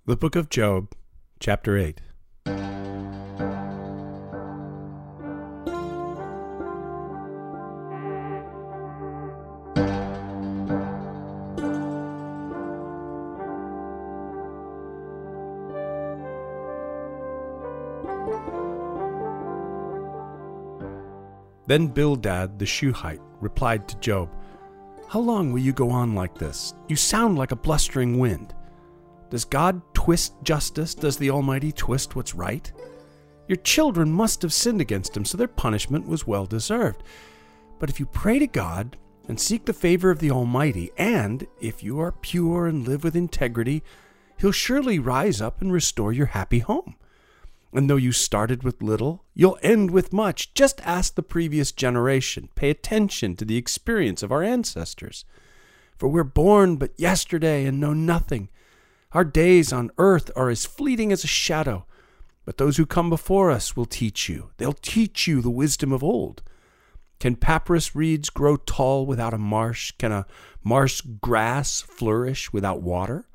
The Book of Job, Chapter 8. Then Bildad the Shuhite replied to Job, "How long will you go on like this? You sound like a blustering wind. Does God twist justice? Does the Almighty twist what's right? Your children must have sinned against him, so their punishment was well deserved. But if you pray to God and seek the favor of the Almighty, and if you are pure and live with integrity, he'll surely rise up and restore your happy home. And though you started with little, you'll end with much. Just ask the previous generation. Pay attention to the experience of our ancestors. For we're born but yesterday and know nothing. Our days on earth are as fleeting as a shadow. But those who come before us will teach you. They'll teach you the wisdom of old. Can papyrus reeds grow tall without a marsh? Can a marsh grass flourish without water?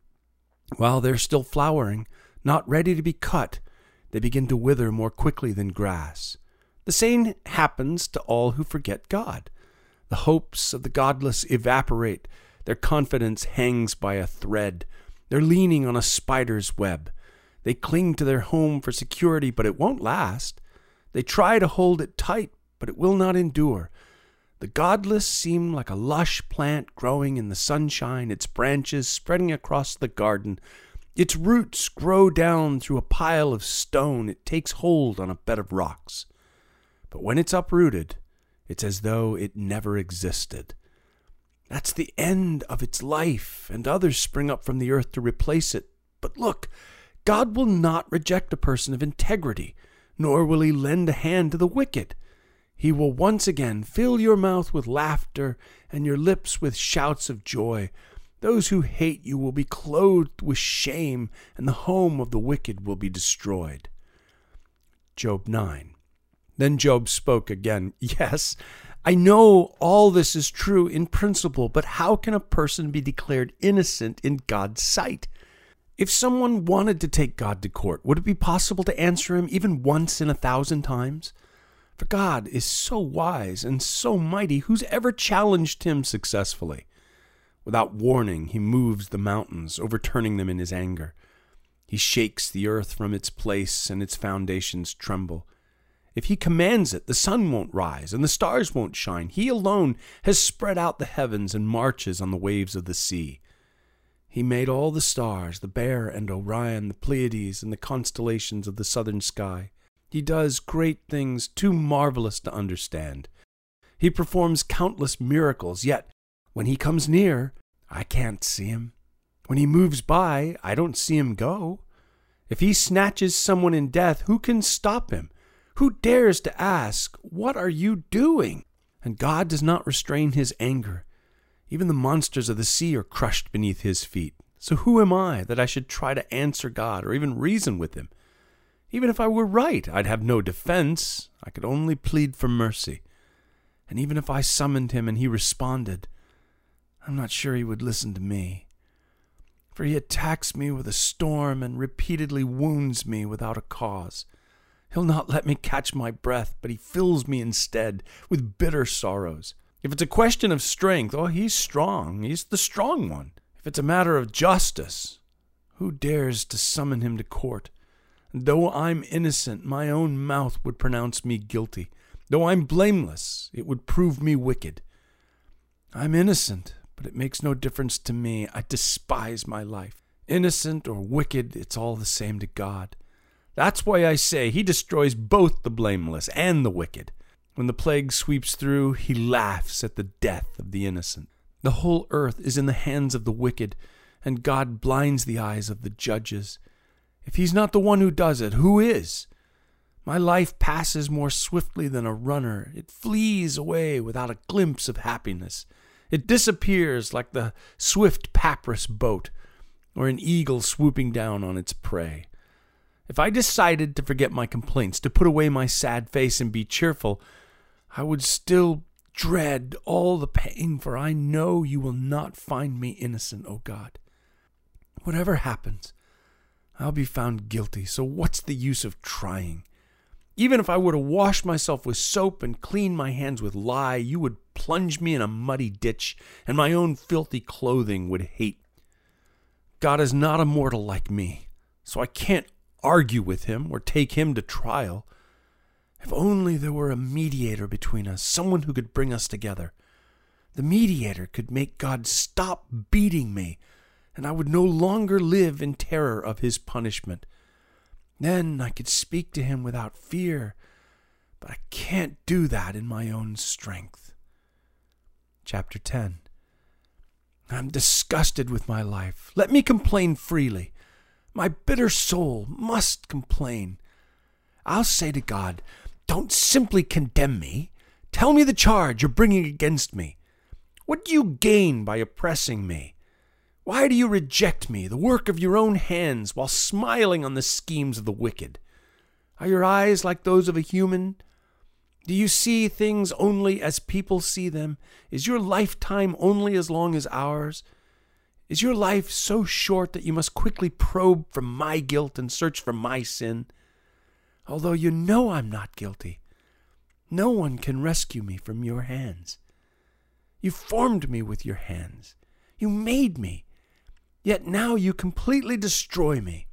While they're still flowering, not ready to be cut, they begin to wither more quickly than grass. The same happens to all who forget God. The hopes of the godless evaporate. Their confidence hangs by a thread. They're leaning on a spider's web. They cling to their home for security, but it won't last. They try to hold it tight, but it will not endure. The godless seem like a lush plant growing in the sunshine, its branches spreading across the garden. Its roots grow down through a pile of stone. It takes hold on a bed of rocks. But when it's uprooted, it's as though it never existed. That's the end of its life, and others spring up from the earth to replace it. But look, God will not reject a person of integrity, nor will he lend a hand to the wicked. He will once again fill your mouth with laughter and your lips with shouts of joy. Those who hate you will be clothed with shame, and the home of the wicked will be destroyed." Job 9. Then Job spoke again. "Yes, I know all this is true in principle, but how can a person be declared innocent in God's sight? If someone wanted to take God to court, would it be possible to answer him even once in 1,000 times? For God is so wise and so mighty, who's ever challenged him successfully? Without warning, he moves the mountains, overturning them in his anger. He shakes the earth from its place, and its foundations tremble. If he commands it, the sun won't rise, and the stars won't shine. He alone has spread out the heavens and marches on the waves of the sea. He made all the stars, the Bear and Orion, the Pleiades, and the constellations of the southern sky. He does great things too marvelous to understand. He performs countless miracles, yet when he comes near, I can't see him. When he moves by, I don't see him go. If he snatches someone in death, who can stop him? Who dares to ask, 'What are you doing?' And God does not restrain his anger. Even the monsters of the sea are crushed beneath his feet. So who am I that I should try to answer God or even reason with him? Even if I were right, I'd have no defense. I could only plead for mercy. And even if I summoned him and he responded, I'm not sure he would listen to me. For he attacks me with a storm and repeatedly wounds me without a cause. He'll not let me catch my breath, but he fills me instead with bitter sorrows. If it's a question of strength, he's strong. He's the strong one. If it's a matter of justice, who dares to summon him to court? And though I'm innocent, my own mouth would pronounce me guilty. Though I'm blameless, it would prove me wicked. I'm innocent, but it makes no difference to me. I despise my life. Innocent or wicked, it's all the same to God. That's why I say he destroys both the blameless and the wicked. When the plague sweeps through, he laughs at the death of the innocent. The whole earth is in the hands of the wicked, and God blinds the eyes of the judges. If he's not the one who does it, who is? My life passes more swiftly than a runner. It flees away without a glimpse of happiness. It disappears like the swift papyrus boat, or an eagle swooping down on its prey. If I decided to forget my complaints, to put away my sad face and be cheerful, I would still dread all the pain, for I know you will not find me innocent, O God. Whatever happens, I'll be found guilty, so what's the use of trying? Even if I were to wash myself with soap and clean my hands with lye, you would plunge me in a muddy ditch, and my own filthy clothing would hate. God is not a mortal like me, so I can't argue with him or take him to trial. If only there were a mediator between us, someone who could bring us together. The mediator could make God stop beating me, and I would no longer live in terror of his punishment. Then I could speak to him without fear, but I can't do that in my own strength. Chapter 10. I'm disgusted with my life. Let me complain freely. My bitter soul must complain. I'll say to God, don't simply condemn me. Tell me the charge you're bringing against me. What do you gain by oppressing me? Why do you reject me, the work of your own hands, while smiling on the schemes of the wicked? Are your eyes like those of a human? Do you see things only as people see them? Is your lifetime only as long as ours? Is your life so short that you must quickly probe for my guilt and search for my sin? Although you know I'm not guilty, no one can rescue me from your hands. You formed me with your hands. You made me. Yet now you completely destroy me.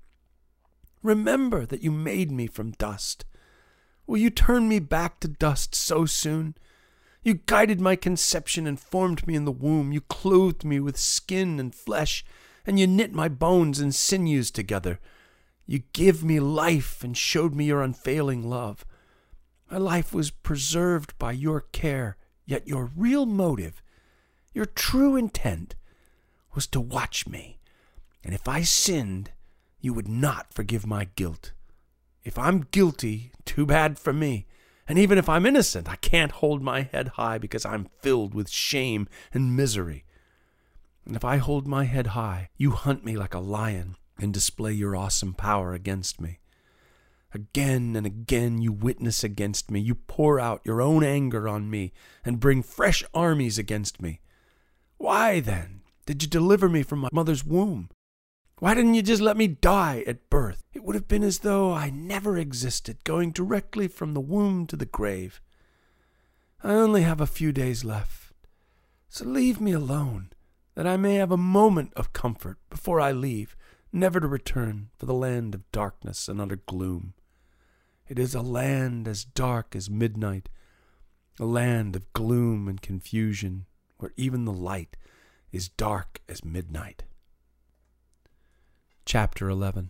Remember that you made me from dust. Will you turn me back to dust so soon? You guided my conception and formed me in the womb. You clothed me with skin and flesh, and you knit my bones and sinews together. You give me life and showed me your unfailing love. My life was preserved by your care, yet your real motive, your true intent, was to watch me. And if I sinned, you would not forgive my guilt. If I'm guilty, too bad for me. And even if I'm innocent, I can't hold my head high because I'm filled with shame and misery. And if I hold my head high, you hunt me like a lion and display your awesome power against me. Again and again you witness against me. You pour out your own anger on me and bring fresh armies against me. Why, then, did you deliver me from my mother's womb? Why didn't you just let me die at birth? It would have been as though I never existed, going directly from the womb to the grave. I only have a few days left, so leave me alone, that I may have a moment of comfort before I leave, never to return for the land of darkness and utter gloom. It is a land as dark as midnight, a land of gloom and confusion, where even the light is dark as midnight. Chapter 11.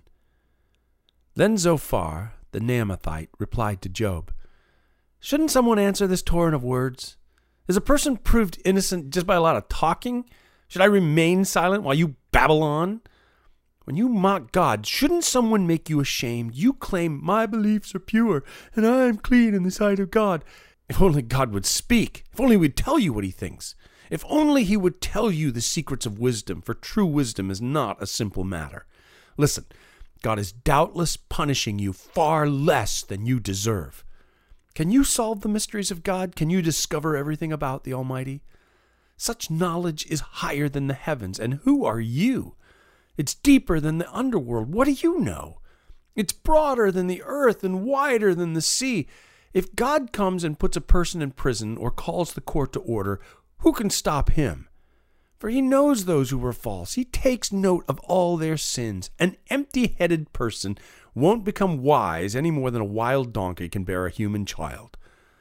Then Zophar, the Naamathite, replied to Job, Shouldn't someone answer this torrent of words? Is a person proved innocent just by a lot of talking? Should I remain silent while you babble on? When you mock God, shouldn't someone make you ashamed? You claim, my beliefs are pure, and I am clean in the sight of God. If only God would speak. If only he would tell you what he thinks. If only he would tell you the secrets of wisdom, for true wisdom is not a simple matter. Listen, God is doubtless punishing you far less than you deserve. Can you solve the mysteries of God? Can you discover everything about the Almighty? Such knowledge is higher than the heavens, and who are you? It's deeper than the underworld. What do you know? It's broader than the earth and wider than the sea. If God comes and puts a person in prison or calls the court to order, who can stop him? For he knows those who were false. He takes note of all their sins. An empty-headed person won't become wise any more than a wild donkey can bear a human child.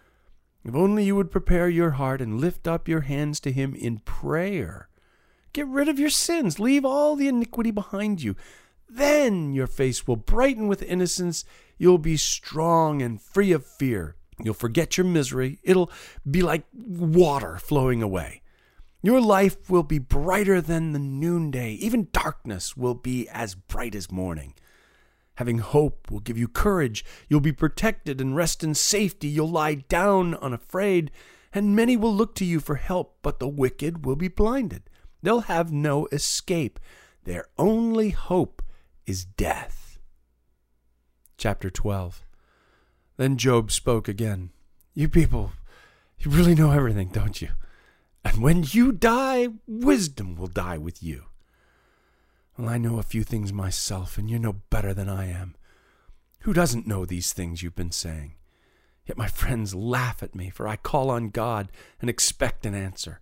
If only you would prepare your heart and lift up your hands to him in prayer. Get rid of your sins. Leave all the iniquity behind you. Then your face will brighten with innocence. You'll be strong and free of fear. You'll forget your misery. It'll be like water flowing away. Your life will be brighter than the noonday. Even darkness will be as bright as morning. Having hope will give you courage. You'll be protected and rest in safety. You'll lie down unafraid, and many will look to you for help, but the wicked will be blinded. They'll have no escape. Their only hope is death. Chapter 12. Then Job spoke again. You people, you really know everything, don't you? And when you die, wisdom will die with you. Well, I know a few things myself, and you're no better than I am. Who doesn't know these things you've been saying? Yet my friends laugh at me, for I call on God and expect an answer.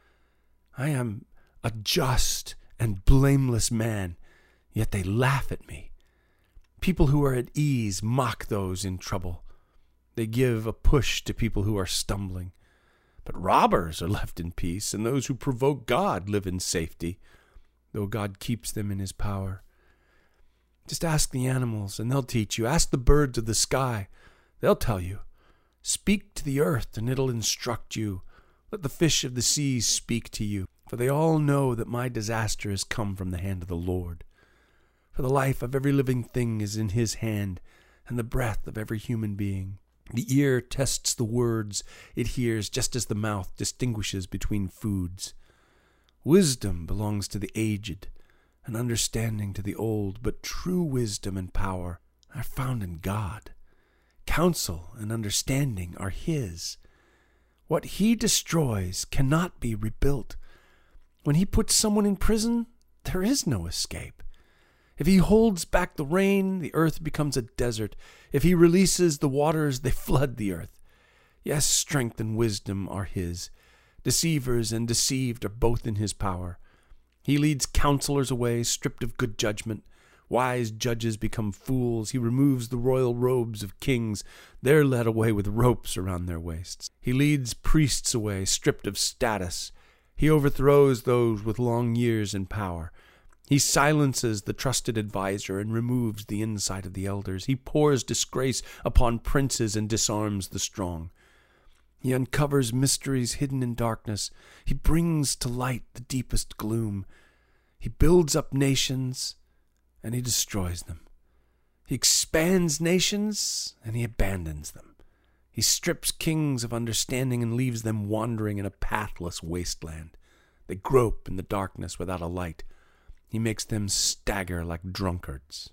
I am a just and blameless man, yet they laugh at me. People who are at ease mock those in trouble. They give a push to people who are stumbling. But robbers are left in peace, and those who provoke God live in safety, though God keeps them in his power. Just ask the animals, and they'll teach you. Ask the birds of the sky. They'll tell you. Speak to the earth, and it'll instruct you. Let the fish of the seas speak to you, for they all know that my disaster has come from the hand of the Lord. For the life of every living thing is in his hand, and the breath of every human being. The ear tests the words it hears, just as the mouth distinguishes between foods. Wisdom belongs to the aged, and understanding to the old, but true wisdom and power are found in God. Counsel and understanding are his. What he destroys cannot be rebuilt. When he puts someone in prison, there is no escape. If he holds back the rain, the earth becomes a desert. If he releases the waters, they flood the earth. Yes, strength and wisdom are his. Deceivers and deceived are both in his power. He leads counselors away, stripped of good judgment. Wise judges become fools. He removes the royal robes of kings. They're led away with ropes around their waists. He leads priests away, stripped of status. He overthrows those with long years in power. He silences the trusted adviser and removes the insight of the elders. He pours disgrace upon princes and disarms the strong. He uncovers mysteries hidden in darkness. He brings to light the deepest gloom. He builds up nations, and he destroys them. He expands nations, and he abandons them. He strips kings of understanding and leaves them wandering in a pathless wasteland. They grope in the darkness without a light. He makes them stagger like drunkards.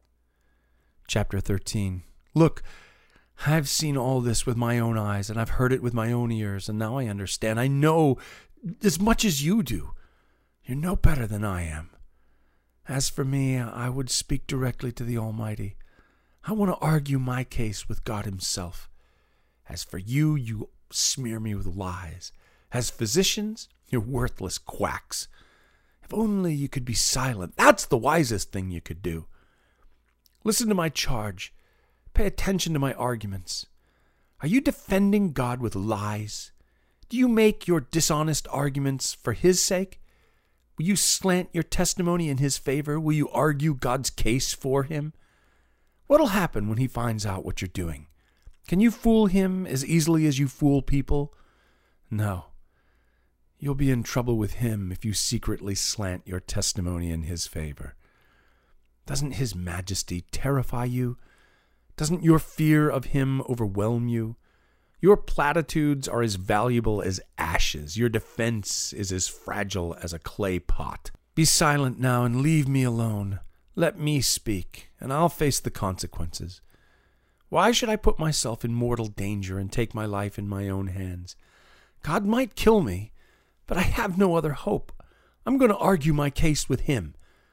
Chapter 13. Look, I've seen all this with my own eyes, and I've heard it with my own ears, and now I understand. I know as much as you do. You're no better than I am. As for me, I would speak directly to the Almighty. I want to argue my case with God himself. As for you, you smear me with lies. As physicians, you're worthless quacks. If only you could be silent. That's the wisest thing you could do. Listen to my charge. Pay attention to my arguments. Are you defending God with lies? Do you make your dishonest arguments for his sake? Will you slant your testimony in his favor? Will you argue God's case for him? What'll happen when he finds out what you're doing? Can you fool him as easily as you fool people? No. You'll be in trouble with him if you secretly slant your testimony in his favor. Doesn't his majesty terrify you? Doesn't your fear of him overwhelm you? Your platitudes are as valuable as ashes. Your defense is as fragile as a clay pot. Be silent now and leave me alone. Let me speak, and I'll face the consequences. Why should I put myself in mortal danger and take my life in my own hands? God might kill me, but I have no other hope. I'm going to argue my case with him.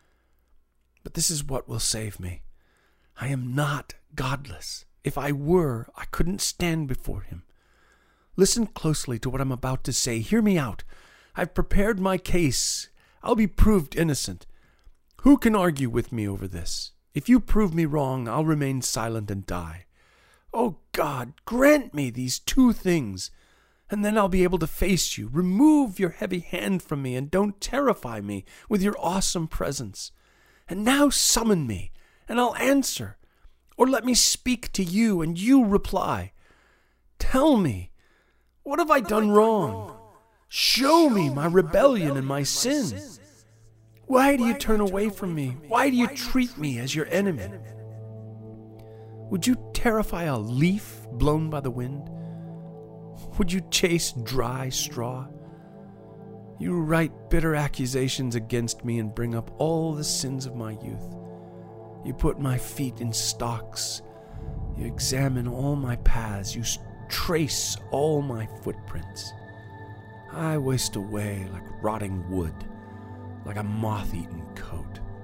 But this is what will save me. I am not godless. If I were, I couldn't stand before him. Listen closely to what I'm about to say. Hear me out. I've prepared my case. I'll be proved innocent. Who can argue with me over this? If you prove me wrong, I'll remain silent and die. Oh God, grant me these two things, and then I'll be able to face you. Remove your heavy hand from me, and don't terrify me with your awesome presence. And now summon me, and I'll answer. Or let me speak to you, and you reply. Tell me, what have I done wrong? Show me my rebellion and my sin. Why do you turn away from me? Why do you treat me as your enemy? Would you terrify a leaf blown by the wind? Would you chase dry straw? You write bitter accusations against me and bring up all the sins of my youth. You put my feet in stocks. You examine all my paths. You trace all my footprints. I waste away like rotting wood, like a moth-eaten coat.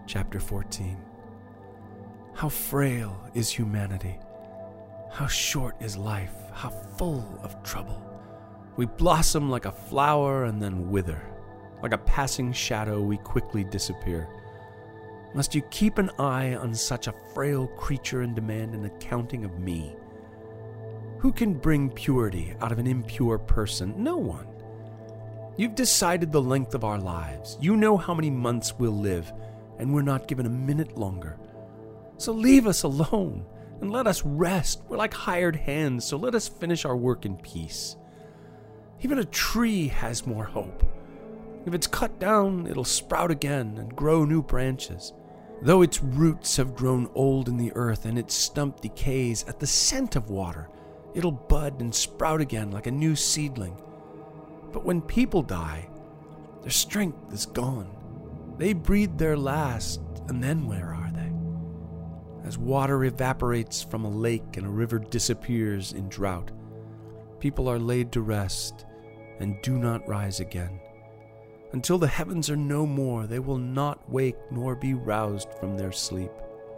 Chapter 14. How frail is humanity. How short is life. How full of trouble. We blossom like a flower and then wither. Like a passing shadow, we quickly disappear. Must you keep an eye on such a frail creature and demand an accounting of me? Who can bring purity out of an impure person? No one. You've decided the length of our lives. You know how many months we'll live, and we're not given a minute longer. So leave us alone and let us rest. We're like hired hands, so let us finish our work in peace. Even a tree has more hope. If it's cut down, it'll sprout again and grow new branches. Though its roots have grown old in the earth and its stump decays at the scent of water, it'll bud and sprout again like a new seedling. But when people die, their strength is gone. They breathe their last, and then where are they? As water evaporates from a lake and a river disappears in drought, people are laid to rest and do not rise again. Until the heavens are no more, they will not wake nor be roused from their sleep.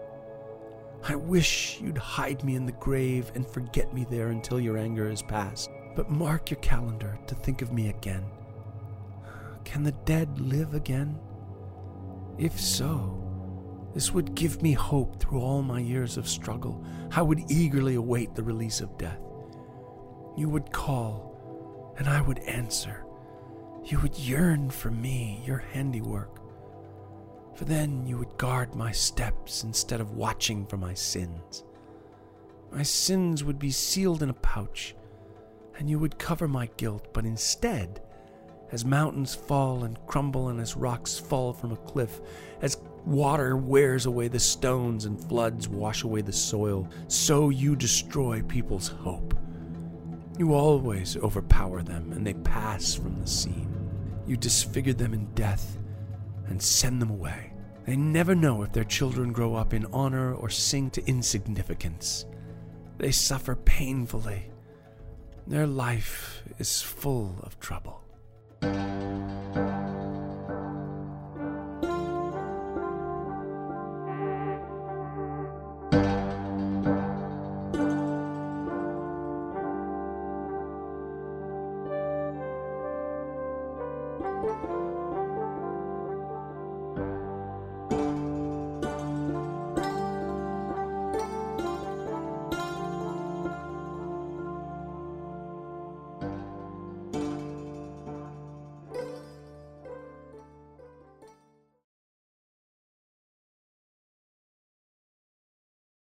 I wish you'd hide me in the grave and forget me there until your anger is past. But mark your calendar to think of me again. Can the dead live again? If so, this would give me hope through all my years of struggle. I would eagerly await the release of death. You would call, and I would answer. You would yearn for me, your handiwork. For then you would guard my steps instead of watching for my sins. My sins would be sealed in a pouch, and you would cover my guilt, but instead, as mountains fall and crumble and as rocks fall from a cliff, as water wears away the stones and floods wash away the soil, so you destroy people's hope. You always overpower them, and they pass from the scene. You disfigure them in death and send them away. They never know if their children grow up in honor or sink to insignificance. They suffer painfully. Their life is full of trouble.